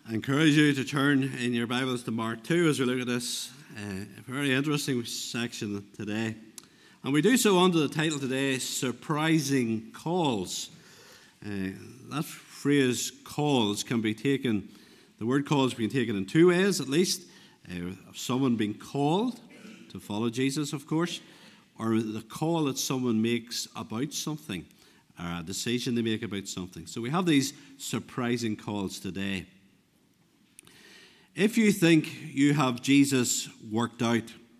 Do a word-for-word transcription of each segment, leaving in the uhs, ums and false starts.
I encourage you to turn in your Bibles to Mark two as we look at this uh, very interesting section today. And we do so under the title today, Surprising Calls. Uh, that phrase, calls, can be taken, the word calls can be taken in two ways at least. Uh, someone being called to follow Jesus, of course, or the call that someone makes about something, or a decision they make about something. So we have these surprising calls today. If you think you have Jesus worked out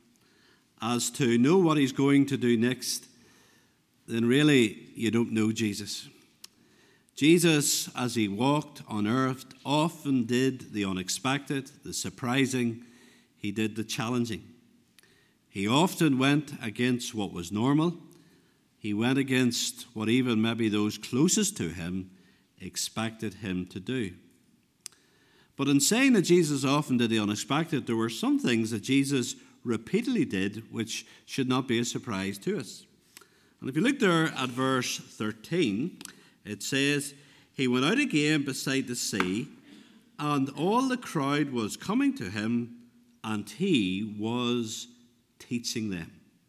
as to know what he's going to do next, then really you don't know Jesus. Jesus, as he walked on earth, often did the unexpected, the surprising. He did the challenging. He often went against what was normal. He went against what even maybe those closest to him expected him to do. But in saying that Jesus often did the unexpected, there were some things that Jesus repeatedly did which should not be a surprise to us. And if you look there at verse thirteen, it says, "He went out again beside the sea, and all the crowd was coming to him, and he was teaching them."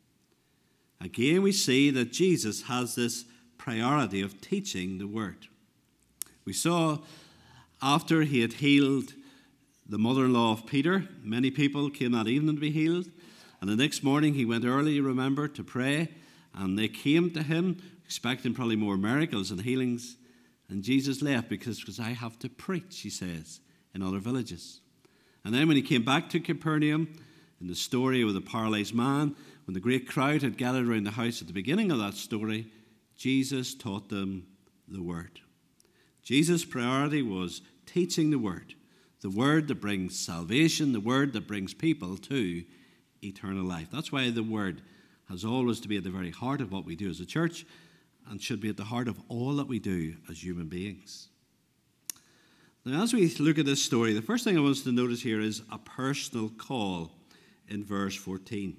Again, we see that Jesus has this priority of teaching the word. We saw after he had healed the mother-in-law of Peter, many people came that evening to be healed. And the next morning he went early, remember, to pray. And they came to him, expecting probably more miracles and healings. And Jesus left because, because I have to preach, he says, in other villages. And then when he came back to Capernaum, in the story with the paralyzed man, when the great crowd had gathered around the house at the beginning of that story, Jesus taught them the word. Jesus' priority was teaching the word, the word that brings salvation, the word that brings people to eternal life. That's why the word has always to be at the very heart of what we do as a church and should be at the heart of all that we do as human beings. Now, as we look at this story, the first thing I want us to notice here is a personal call in verse fourteen.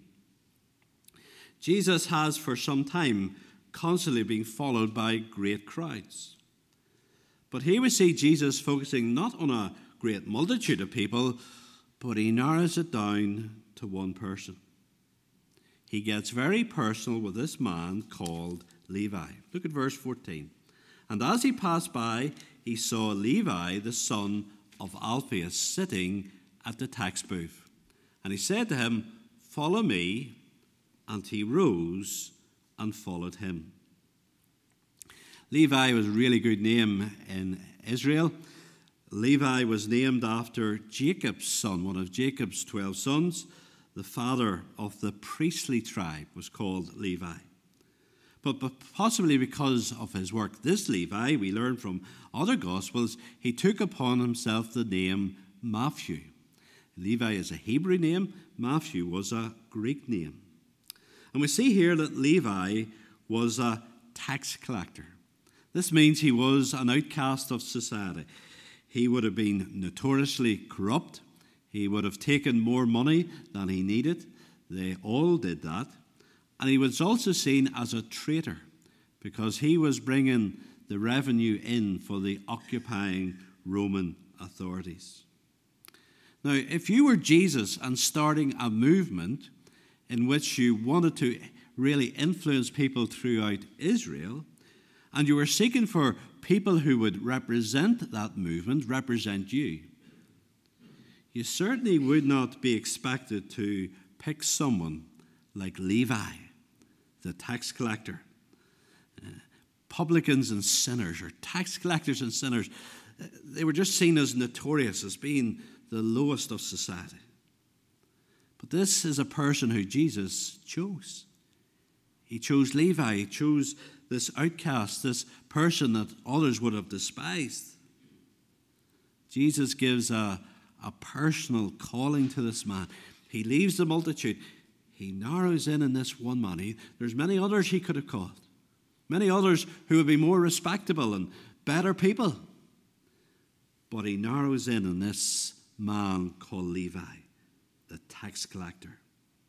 Jesus has for some time constantly been followed by great crowds. But here we see Jesus focusing not on a great multitude of people, but he narrows it down to one person. He gets very personal with this man called Levi. Look at verse fourteen. "And as he passed by, he saw Levi, the son of Alphaeus, sitting at the tax booth. And he said to him, 'Follow me.' And he rose and followed him." Levi was a really good name in Israel. Levi was named after Jacob's son, one of Jacob's twelve sons. The father of the priestly tribe was called Levi. But, but possibly because of his work, this Levi, we learn from other Gospels, he took upon himself the name Matthew. Levi is a Hebrew name. Matthew was a Greek name. And we see here that Levi was a tax collector. This means he was an outcast of society. He would have been notoriously corrupt. He would have taken more money than he needed. They all did that. And he was also seen as a traitor because he was bringing the revenue in for the occupying Roman authorities. Now, if you were Jesus and starting a movement in which you wanted to really influence people throughout Israel, and you were seeking for people who would represent that movement, represent you, you certainly would not be expected to pick someone like Levi, the tax collector. Uh, publicans and sinners, or tax collectors and sinners, they were just seen as notorious, as being the lowest of society. But this is a person who Jesus chose. He chose Levi. He chose this outcast, this person that others would have despised. Jesus gives a, a personal calling to this man. He leaves the multitude. He narrows in on this one man. He, there's many others he could have called. Many others who would be more respectable and better people. But he narrows in on this man called Levi, the tax collector.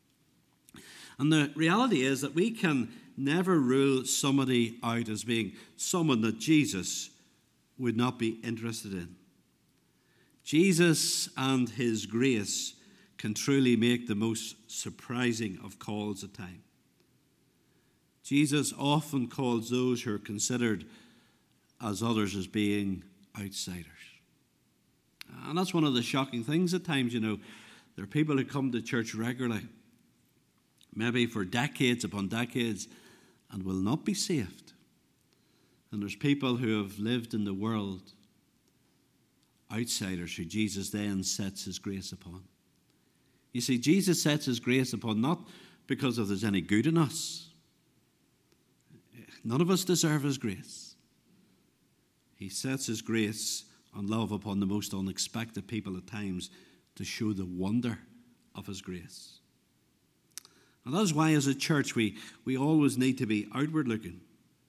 And the reality is that we can never rule somebody out as being someone that Jesus would not be interested in. Jesus and his grace can truly make the most surprising of calls at times. Jesus often calls those who are considered as others as being outsiders. And that's one of the shocking things at times, you know. There are people who come to church regularly, maybe for decades upon decades, and will not be saved. And there's people who have lived in the world, outsiders, who Jesus then sets his grace upon. You see, Jesus sets his grace upon not because of there's any good in us. None of us deserve his grace. He sets his grace and love upon the most unexpected people at times to show the wonder of his grace. And that is why as a church we, we always need to be outward looking.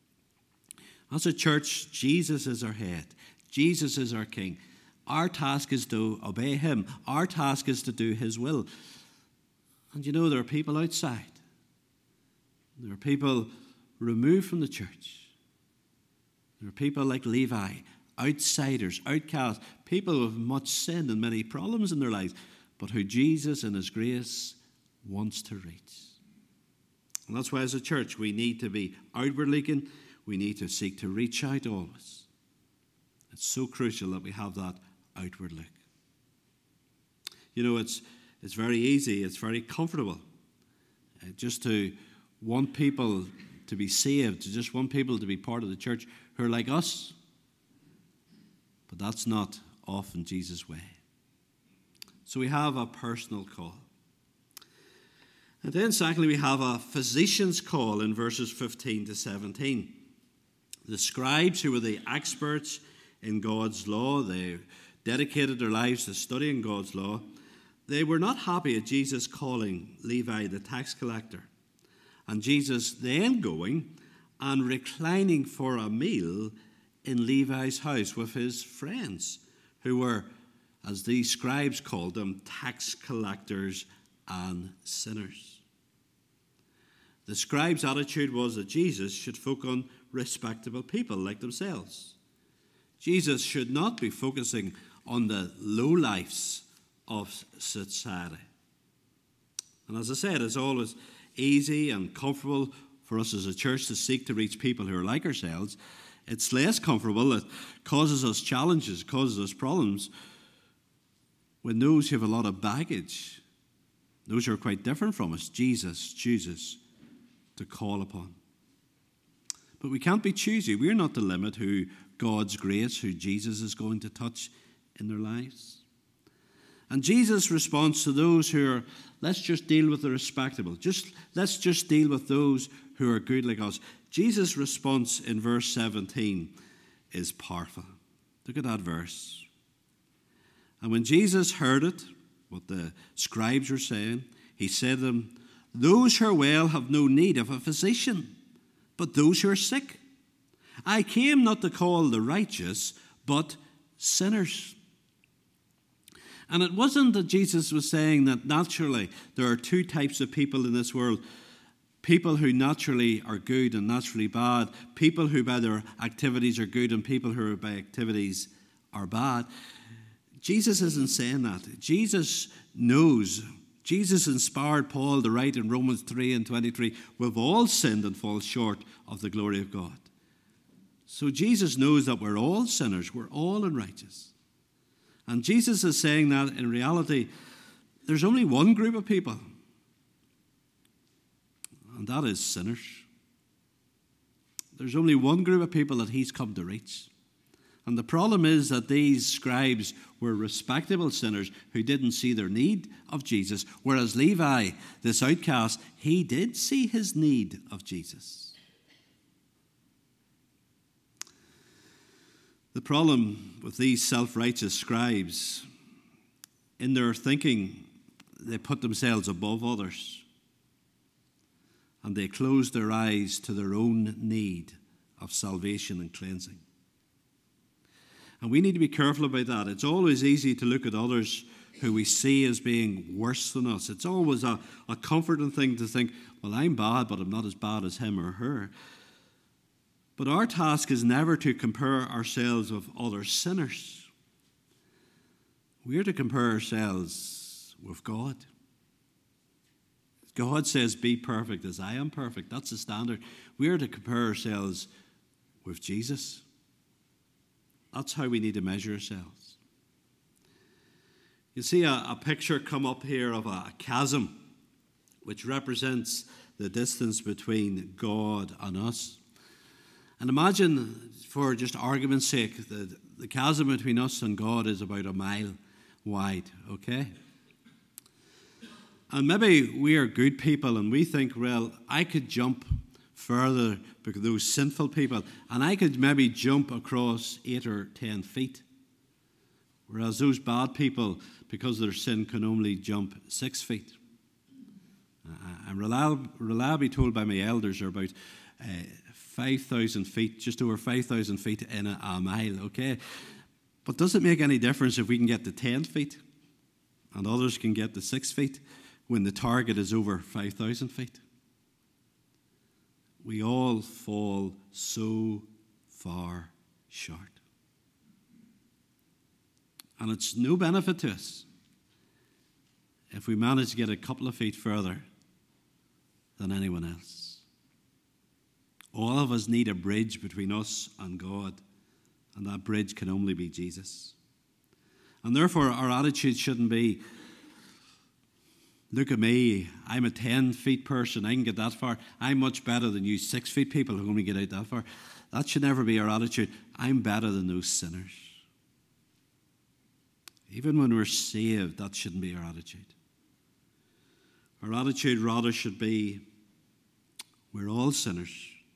As a church, Jesus is our head. Jesus is our king. Our task is to obey him. Our task is to do his will. And you know, there are people outside. There are people removed from the church. There are people like Levi, outsiders, outcasts, people with much sin and many problems in their lives, but who Jesus in his grace wants to reach. And that's why as a church we need to be outward looking. We need to seek to reach out always. It's so crucial that we have that outward look. You know, it's it's very easy, it's very comfortable uh, just to want people to be saved, to just want people to be part of the church who are like us. But that's not often Jesus' way. So we have a personal call. And then secondly, we have a physician's call in verses fifteen to seventeen. The scribes, who were the experts in God's law, they dedicated their lives to studying God's law. They were not happy at Jesus calling Levi the tax collector, and Jesus then going and reclining for a meal in Levi's house with his friends, who were, as these scribes called them, tax collectors and sinners. The scribes' attitude was that Jesus should focus on respectable people like themselves. Jesus should not be focusing on the lowlifes of society. And as I said, it's always easy and comfortable for us as a church to seek to reach people who are like ourselves. It's less comfortable. It causes us challenges, causes us problems when those who have a lot of baggage, those who are quite different from us, Jesus chooses to call upon. But we can't be choosy. We're not to limit who God's grace, who Jesus is going to touch in their lives. And Jesus' response to those who are, let's just deal with the respectable. Just let's just deal with those who are good like us. Jesus' response in verse seventeen is powerful. Look at that verse. And when Jesus heard it, what the scribes were saying, he said to them, those who are well have no need of a physician, but those who are sick. I came not to call the righteous, but sinners. And it wasn't that Jesus was saying that naturally there are two types of people in this world. People who naturally are good and naturally bad. People who by their activities are good and people who by activities are bad. Jesus isn't saying that. Jesus knows. Jesus inspired Paul to write in Romans three and twenty-three, we've all sinned and fall short of the glory of God. So Jesus knows that we're all sinners. We're all unrighteous. And Jesus is saying that in reality, there's only one group of people. And that is sinners. There's only one group of people that he's come to reach. And the problem is that these scribes were respectable sinners who didn't see their need of Jesus, whereas Levi, this outcast, he did see his need of Jesus. The problem with these self-righteous scribes, in their thinking, they put themselves above others, and they closed their eyes to their own need of salvation and cleansing. And we need to be careful about that. It's always easy to look at others who we see as being worse than us. It's always a, a comforting thing to think, well, I'm bad, but I'm not as bad as him or her. But our task is never to compare ourselves with other sinners. we're to compare ourselves with God. God says, be perfect as I am perfect. That's the standard. We are to compare ourselves with Jesus. That's how we need to measure ourselves. You see a, a picture come up here of a, a chasm, which represents the distance between God and us. And imagine, for just argument's sake, the, the chasm between us and God is about a mile wide, okay? And maybe we are good people and we think, well, I could jump further because those sinful people, and I could maybe jump across eight or ten feet. Whereas those bad people, because of their sin, can only jump six feet. I'm reliably told by my elders are about uh, five thousand feet, just over five thousand feet in a, a mile, okay? But does it make any difference if we can get to ten feet and others can get to six feet when the target is over five thousand feet? We all fall so far short. And it's no benefit to us if we manage to get a couple of feet further than anyone else. All of us need a bridge between us and God, and that bridge can only be Jesus. And therefore, our attitude shouldn't be, look at me, I'm a ten feet person, I can get that far. I'm much better than you six feet people who only get out that far. That should never be our attitude. I'm better than those sinners. Even when we're saved, that shouldn't be our attitude. Our attitude rather should be, we're all sinners.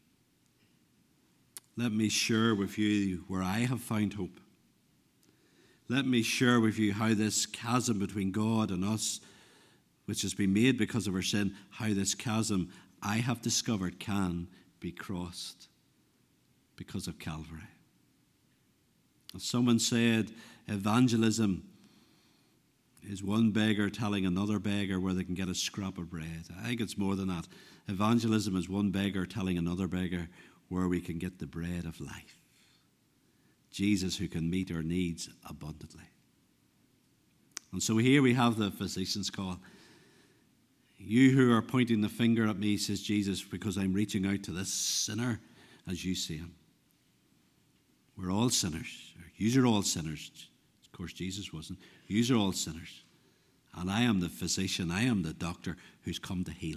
Let me share with you where I have found hope. Let me share with you how this chasm between God and us, which has been made because of our sin, how this chasm I have discovered can be crossed because of Calvary. As someone said, evangelism is one beggar telling another beggar where they can get a scrap of bread. I think it's more than that. Evangelism is one beggar telling another beggar where we can get the bread of life. Jesus, who can meet our needs abundantly. And so here we have the physician's call. You who are pointing the finger at me, says Jesus, because I'm reaching out to this sinner as you see him. We're all sinners. You are all sinners. Of course, Jesus wasn't. You are all sinners. And I am the physician, I am the doctor who's come to heal.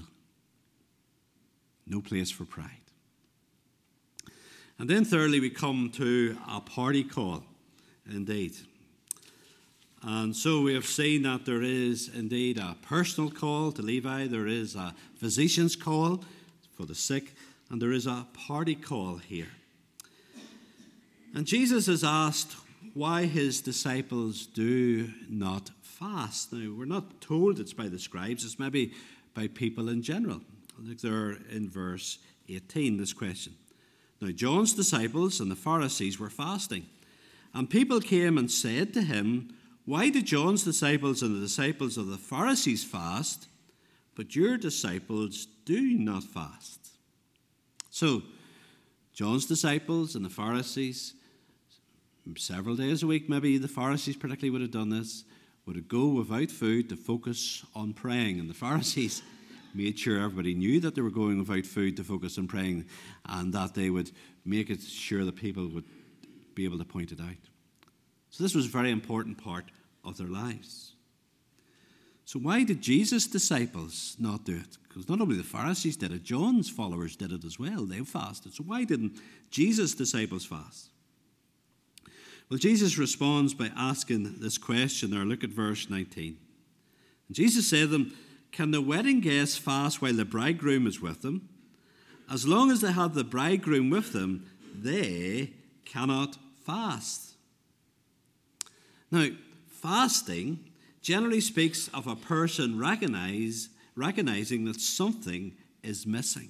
No place for pride. And then thirdly, we come to a party call, indeed. And so we have seen that there is indeed a personal call to Levi, there is a physician's call for the sick, and there is a party call here. And Jesus is asked why his disciples do not fast. Now, we're not told it's by the scribes, it's maybe by people in general. Look there in verse eighteen, this question. Now, John's disciples and the Pharisees were fasting, and people came and said to him, why do John's disciples and the disciples of the Pharisees fast, but your disciples do not fast? So, John's disciples and the Pharisees, several days a week, maybe the Pharisees particularly would have done this, would go without food to focus on praying. And the Pharisees made sure everybody knew that they were going without food to focus on praying, and that they would make it sure that people would be able to point it out. So this was a very important part of their lives. So why did Jesus' disciples not do it? Because not only the Pharisees did it, John's followers did it as well. They fasted. So why didn't Jesus' disciples fast? Well, Jesus responds by asking this question there. Look at verse nineteen. And Jesus said to them, can the wedding guests fast while the bridegroom is with them? As long as they have the bridegroom with them, they cannot fast. Now, fasting generally speaks of a person recognize, recognizing that something is missing.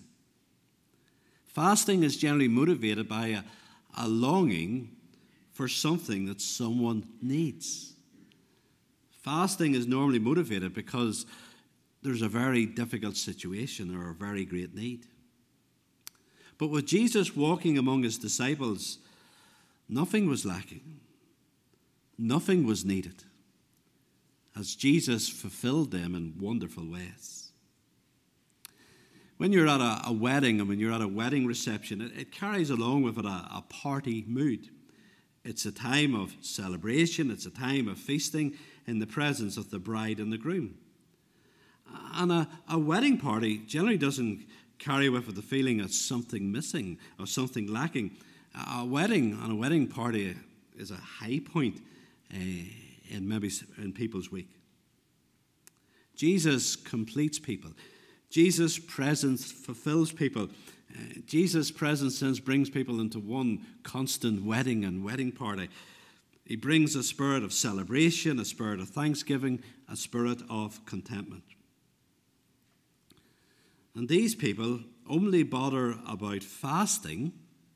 Fasting is generally motivated by a, a longing for something that someone needs. Fasting is normally motivated because there's a very difficult situation or a very great need. But with Jesus walking among his disciples, nothing was lacking. Nothing was needed. as Jesus fulfilled them in wonderful ways. When you're at a, a wedding and when you're at a wedding reception, it, it carries along with it a, a party mood. It's a time of celebration. It's a time of feasting in the presence of the bride and the groom. And a, a wedding party generally doesn't carry with it the feeling of something missing or something lacking. A wedding and a wedding party is a high point uh, in maybe in people's week. Jesus completes people. Jesus' presence fulfills people. Uh, Jesus' presence then brings people into one constant wedding and wedding party. He brings a spirit of celebration, a spirit of thanksgiving, a spirit of contentment. And these people only bother about fasting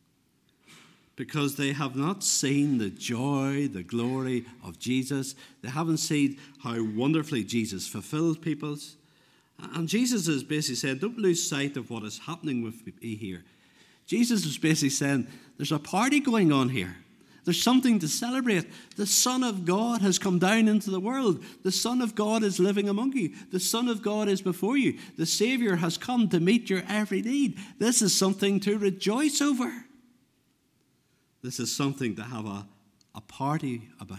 because they have not seen the joy, the glory of Jesus. They haven't seen how wonderfully Jesus fulfilled people's. And Jesus is basically saying, don't lose sight of what is happening with me here. Jesus is basically saying, there's a party going on here. There's something to celebrate. The Son of God has come down into the world. The Son of God is living among you. The Son of God is before you. The Savior has come to meet your every need. This is something to rejoice over. This is something to have a, a party about.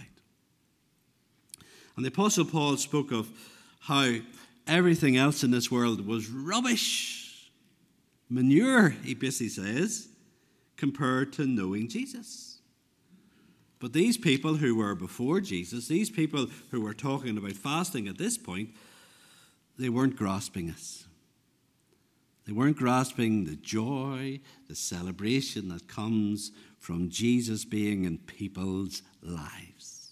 And the Apostle Paul spoke of how everything else in this world was rubbish, manure, he basically says, compared to knowing Jesus. But these people who were before Jesus, these people who were talking about fasting at this point, they weren't grasping us. They weren't grasping the joy, the celebration that comes from Jesus being in people's lives.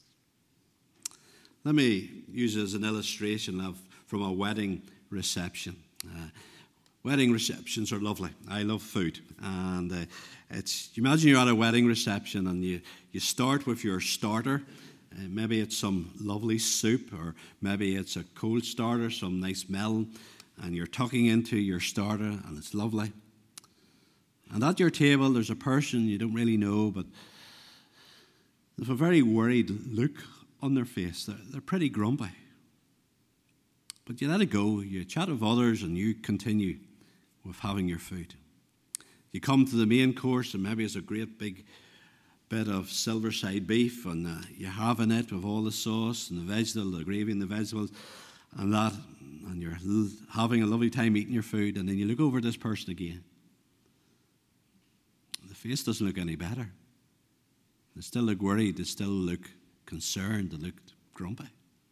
Let me use it as an illustration of from a wedding reception. Uh, wedding receptions are lovely. I love food. And uh, it's, you imagine you're at a wedding reception and you, you start with your starter. Uh, maybe it's some lovely soup, or maybe it's a cold starter, some nice melon, and you're tucking into your starter and it's lovely. And at your table there's a person you don't really know, but they have a very worried look on their face. They're, they're pretty grumpy. But you let it go, you chat with others, and you continue with having your food. You come to the main course, and maybe it's a great big bit of silver side beef, and uh, you're having it with all the sauce and the vegetable, the gravy and the vegetables, and that, and you're l- having a lovely time eating your food, and then you look over at this person again. The face doesn't look any better. They still look worried, they still look concerned, they look grumpy.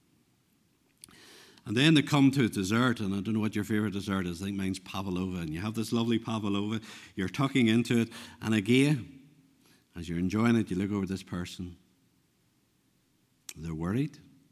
And then they come to dessert, and I don't know what your favourite dessert is. I think mine's pavlova, and you have this lovely pavlova. You're tucking into it, and again, as you're enjoying it, you look over at this person. They're worried,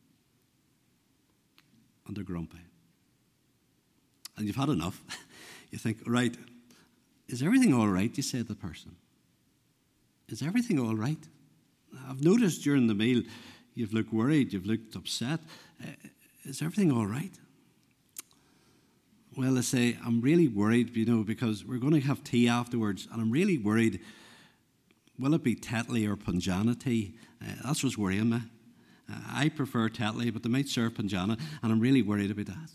and they're grumpy. And you've had enough. You think, right, is everything all right, you say to the person? Is everything all right? I've noticed during the meal, you've looked worried, you've looked upset. Uh, Is everything all right? Well, they say, I'm really worried, you know, because we're going to have tea afterwards, and I'm really worried, will it be Tetley or Punjana tea? Uh, that's what's worrying me. Uh, I prefer Tetley, but they might serve Punjana, and I'm really worried about that.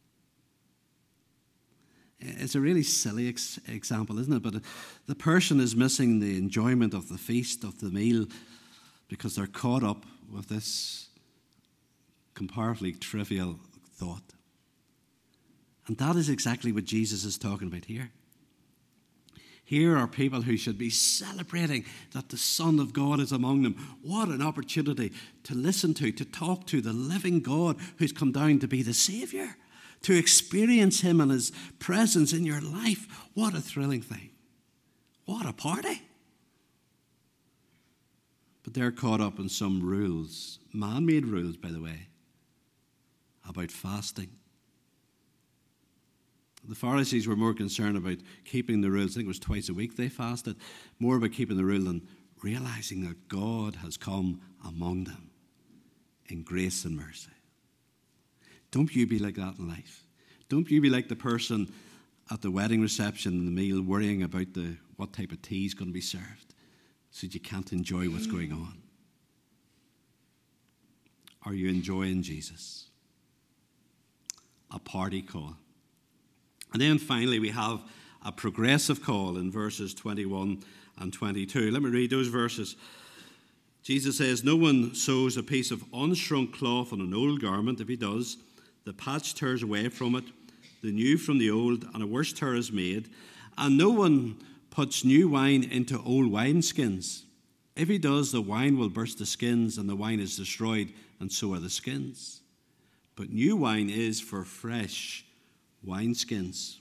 It's a really silly ex- example, isn't it? But the person is missing the enjoyment of the feast, of the meal, because they're caught up with this comparatively trivial thought. And that is exactly what Jesus is talking about here. Here are people who should be celebrating that the Son of God is among them. What an opportunity to listen to, to talk to the living God who's come down to be the Savior, to experience Him and His presence in your life. What a thrilling thing. What a party. But they're caught up in some rules, man-made rules, by the way, about fasting. The Pharisees were more concerned about keeping the rules. I think it was twice a week they fasted. More about keeping the rule than realizing that God has come among them in grace and mercy. Don't you be like that in life. Don't you be like the person at the wedding reception and the meal worrying about the what type of tea is going to be served so that you can't enjoy what's going on. Are you enjoying Jesus? a party call. And then finally we have a progressive call in verses twenty-one and twenty-two. Let me read those verses. Jesus says, "No one sews a piece of unshrunk cloth on an old garment. If he does, the patch tears away from it, the new from the old, and a worse tear is made. And no one puts new wine into old wineskins. If he does, the wine will burst the skins, and the wine is destroyed, and so are the skins. But new wine is for fresh wineskins."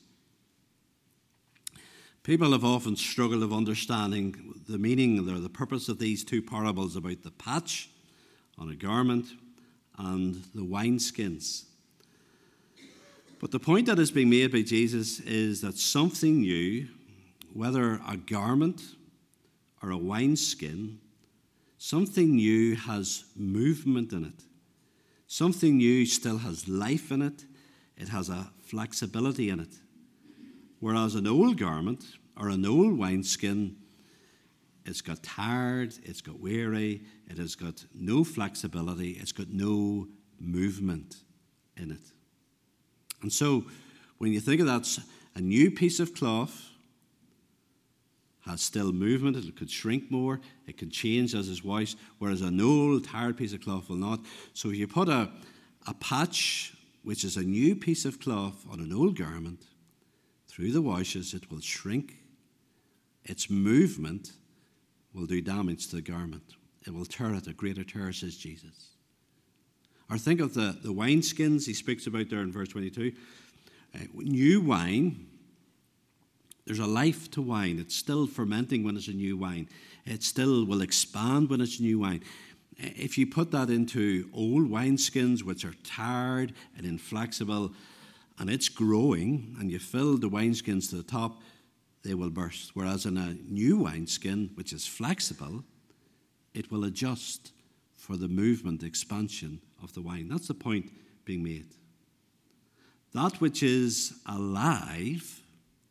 People have often struggled with understanding the meaning or the purpose of these two parables about the patch on a garment and the wineskins. But the point that is being made by Jesus is that something new, whether a garment or a wineskin, something new has movement in it. Something new still has life in it. It has a flexibility in it. Whereas an old garment or an old wineskin, it's got tired, it's got weary, it has got no flexibility, it's got no movement in it. And so, when you think of that, a new piece of cloth has still movement, it could shrink more, it can change as it's washed, whereas an old, tired piece of cloth will not. So if you put a, a patch, which is a new piece of cloth, on an old garment, through the washes, it will shrink. Its movement will do damage to the garment. It will tear it, a greater tear, says Jesus. Or think of the, the wineskins he speaks about there in verse twenty-two. Uh, new wine, there's a life to wine. It's still fermenting when it's a new wine. It still will expand when it's new wine. If you put that into old wineskins, which are tired and inflexible, and it's growing, and you fill the wineskins to the top, they will burst. Whereas in a new wineskin, which is flexible, it will adjust for the movement, expansion of the wine. That's the point being made. That which is alive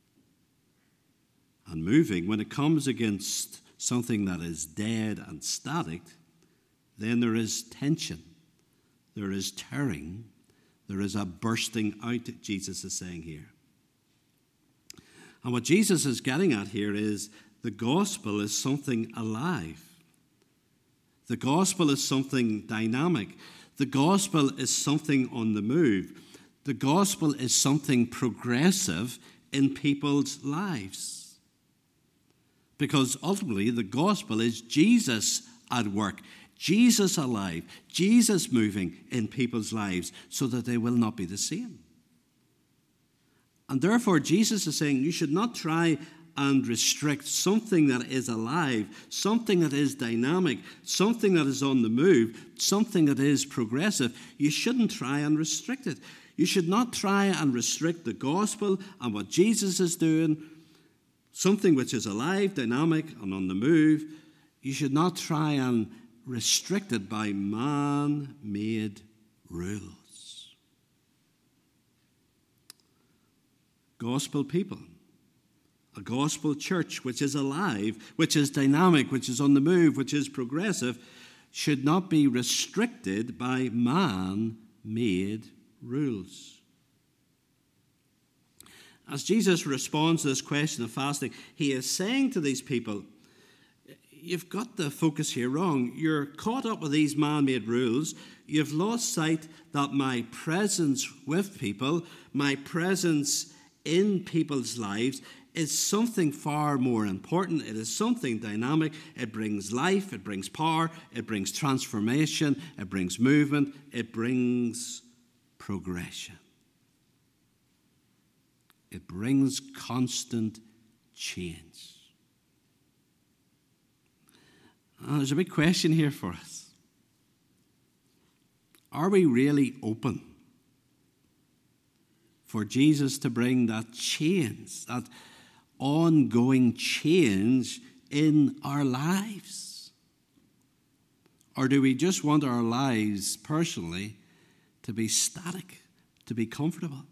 and moving, when it comes against something that is dead and static, then there is tension, there is tearing, there is a bursting out, Jesus is saying here. And what Jesus is getting at here is the gospel is something alive. The gospel is something dynamic. The gospel is something on the move. The gospel is something progressive in people's lives. Because ultimately the gospel is Jesus at work, Jesus alive, Jesus moving in people's lives so that they will not be the same. And therefore Jesus is saying you should not try and restrict something that is alive, something that is dynamic, something that is on the move, something that is progressive. You shouldn't try and restrict it. You should not try and restrict the gospel and what Jesus is doing, something which is alive, dynamic, and on the move. You should not try and restrict it by man-made rules. Gospel people, a gospel church which is alive, which is dynamic, which is on the move, which is progressive, should not be restricted by man-made rules. As Jesus responds to this question of fasting, he is saying to these people, you've got the focus here wrong. You're caught up with these man-made rules. You've lost sight that my presence with people, my presence in people's lives is something far more important. It is something dynamic. It brings life. It brings power. It brings transformation. It brings movement. It brings progression. It brings constant change. Uh, there's a big question here for us. Are we really open for Jesus to bring that change, that ongoing change in our lives? Or do we just want our lives personally to be static, to be comfortable?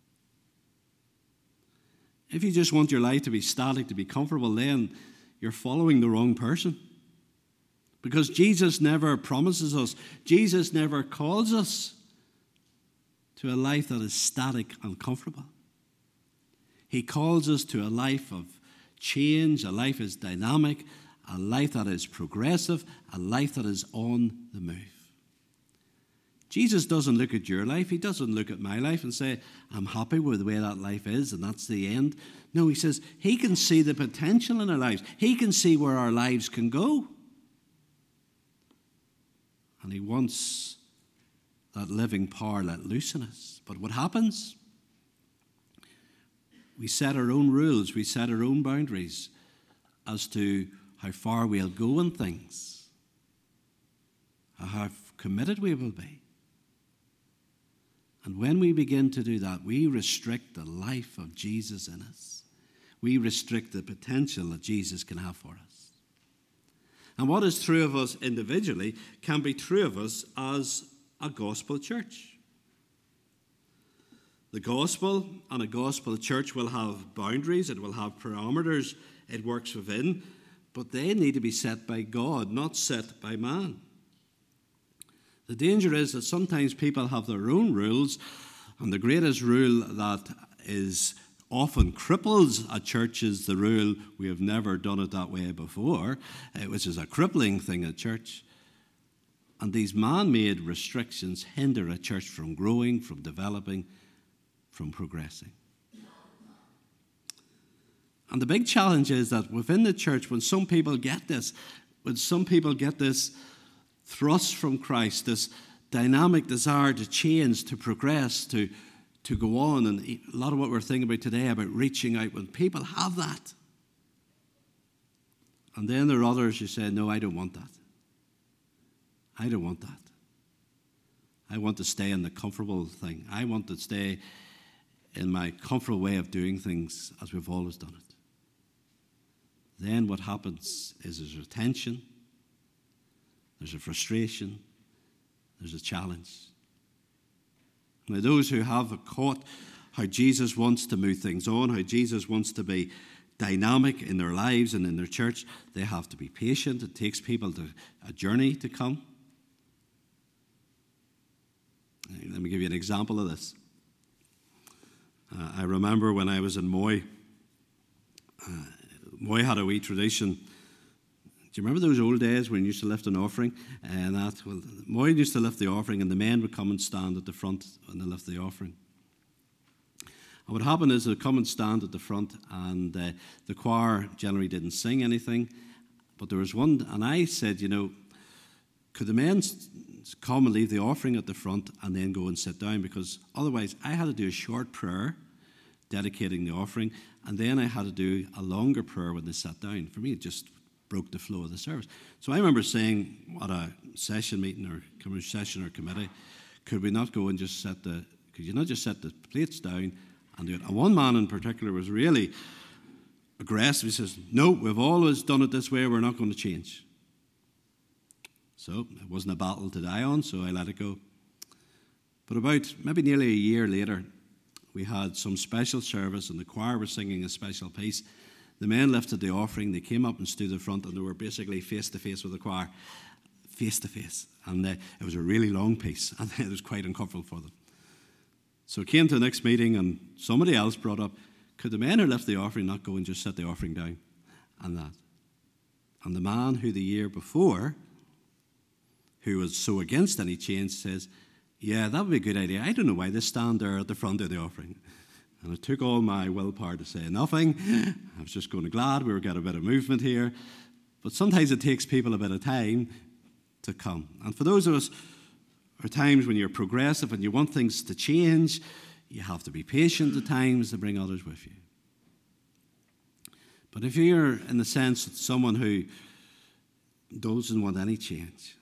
If you just want your life to be static, to be comfortable, then you're following the wrong person. Because Jesus never promises us, Jesus never calls us to a life that is static and comfortable. He calls us to a life of change, a life that is dynamic, a life that is progressive, a life that is on the move. Jesus doesn't look at your life. He doesn't look at my life and say, I'm happy with the way that life is and that's the end. No, he says he can see the potential in our lives. He can see where our lives can go. And he wants that living power let loose in us. But what happens? We set our own rules. We set our own boundaries as to how far we'll go in things, how committed we will be. And when we begin to do that, we restrict the life of Jesus in us. We restrict the potential that Jesus can have for us. And what is true of us individually can be true of us as a gospel church. The gospel and a gospel church will have boundaries, it will have parameters it works within, but they need to be set by God, not set by man. The danger is that sometimes people have their own rules, and the greatest rule that is often cripples a church is the rule, we have never done it that way before, which is a crippling thing at church. And these man-made restrictions hinder a church from growing, from developing, from progressing. And the big challenge is that within the church, when some people get this, when some people get this thrust from Christ, this dynamic desire to change, to progress, to, to go on, and a lot of what we're thinking about today about reaching out, when people have that, and then there are others who say, no, I don't want that. I don't want that. I want to stay in the comfortable thing. I want to stay in my comfortable way of doing things as we've always done it. Then what happens is there's a tension, there's a frustration, there's a challenge. Now, those who have caught how Jesus wants to move things on, how Jesus wants to be dynamic in their lives and in their church, they have to be patient. It takes people to a journey to come. Let me give you an example of this. Uh, I remember when I was in Moy, uh, Moy had a wee tradition. Do you remember those old days when you used to lift an offering? And that, well, Moy used to lift the offering, and the men would come and stand at the front and they lift the offering. And what happened is they'd come and stand at the front, and uh, the choir generally didn't sing anything. But there was one, and I said, you know, could the men come and leave the offering at the front and then go and sit down? Because otherwise I had to do a short prayer dedicating the offering, and then I had to do a longer prayer when they sat down. For me, it just broke the flow of the service. So I remember saying at a session meeting or session or committee, could we not go and just set the, could you not just set the plates down and do it? And one man in particular was really aggressive. He says, no, we've always done it this way, we're not going to change. So it wasn't a battle to die on, so I let it go. But about maybe nearly a year later, we had some special service and the choir was singing a special piece. The men lifted the offering, they came up and stood in front, and they were basically face-to-face with the choir, face-to-face. And uh, it was a really long piece, and it was quite uncomfortable for them. So it came to the next meeting, and somebody else brought up, could the men who left the offering not go and just set the offering down? And that. And the man who the year before, who was so against any change, says, yeah, that would be a good idea. I don't know why they stand there at the front of the offering. And it took all my willpower to say nothing. I was just going to glad we were getting a bit of movement here. But sometimes it takes people a bit of time to come. And for those of us, there are times when you're progressive and you want things to change, you have to be patient at times to bring others with you. But if you're in the sense of someone who doesn't want any change,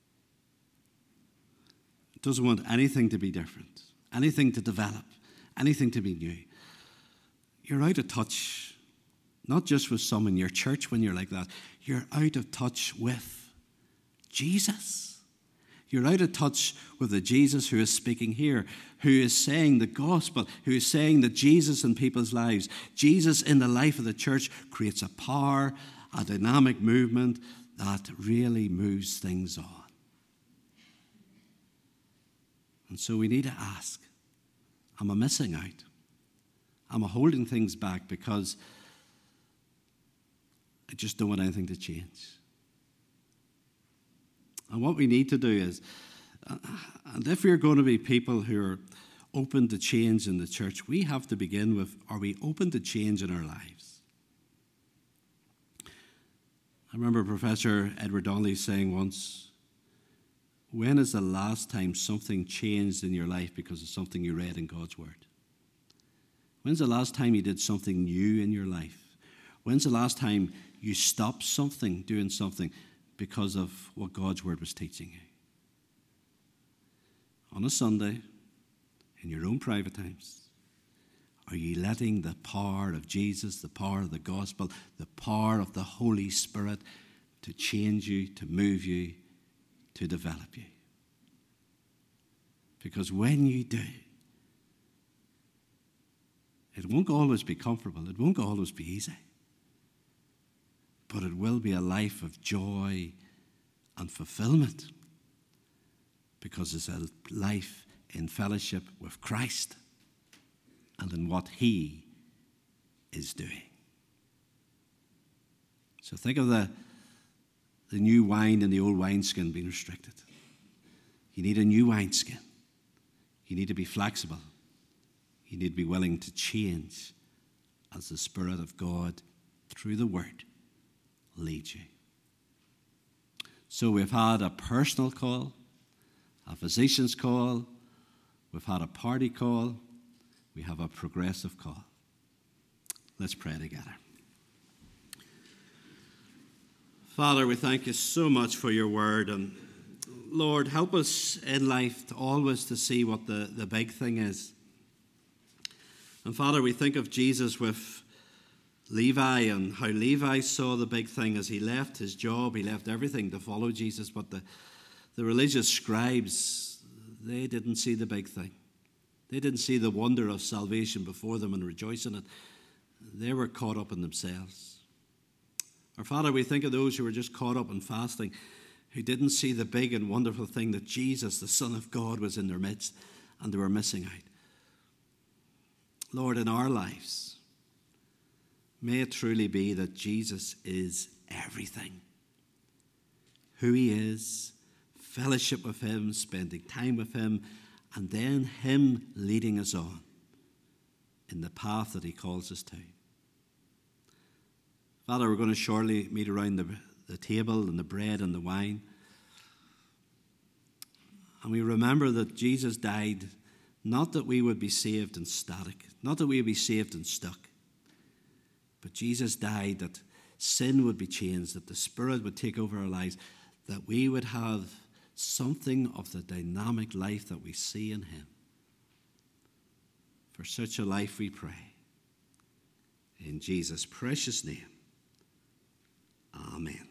doesn't want anything to be different, anything to develop, anything to be new, you're out of touch, not just with some in your church when you're like that, you're out of touch with Jesus. You're out of touch with the Jesus who is speaking here, who is saying the gospel, who is saying that Jesus in people's lives, Jesus in the life of the church creates a power, a dynamic movement that really moves things on. And so we need to ask, Am I missing out? Am I holding things back because I just don't want anything to change? And what we need to do is, uh, and if we're going to be people who are open to change in the church, we have to begin with, are we open to change in our lives? I remember Professor Edward Donnelly saying once, when is the last time something changed in your life because of something you read in God's Word? When's the last time you did something new in your life? When's the last time you stopped something, doing something, because of what God's Word was teaching you? On a Sunday, in your own private times, are you letting the power of Jesus, the power of the gospel, the power of the Holy Spirit to change you, to move you, to develop you? Because when you do, it won't always be comfortable. It won't always be easy. But it will be a life of joy and fulfillment, because it's a life in fellowship with Christ and in what He is doing. So think of the, the new wine and the old wineskin being restricted. You need a new wineskin. You need to be flexible. You need to be willing to change as the Spirit of God, through the Word, leads you. So we've had a personal call, a physician's call, we've had a party call, we have a progressive call. Let's pray together. Father, we thank you so much for your word, and Lord, help us in life to always to see what the, the big thing is. And Father, we think of Jesus with Levi and how Levi saw the big thing as he left his job, he left everything to follow Jesus, but the, the religious scribes, they didn't see the big thing. They didn't see the wonder of salvation before them and rejoice in it. They were caught up in themselves. Our Father, we think of those who were just caught up in fasting, who didn't see the big and wonderful thing that Jesus, the Son of God, was in their midst, and they were missing out. Lord, in our lives, may it truly be that Jesus is everything. Who He is, fellowship with Him, spending time with Him, and then Him leading us on in the path that He calls us to. Father, we're going to shortly meet around the, the table and the bread and the wine. And we remember that Jesus died not that we would be saved and static, not that we would be saved and stuck, but Jesus died that sin would be changed, that the Spirit would take over our lives, that we would have something of the dynamic life that we see in Him. For such a life we pray. In Jesus' precious name, amen.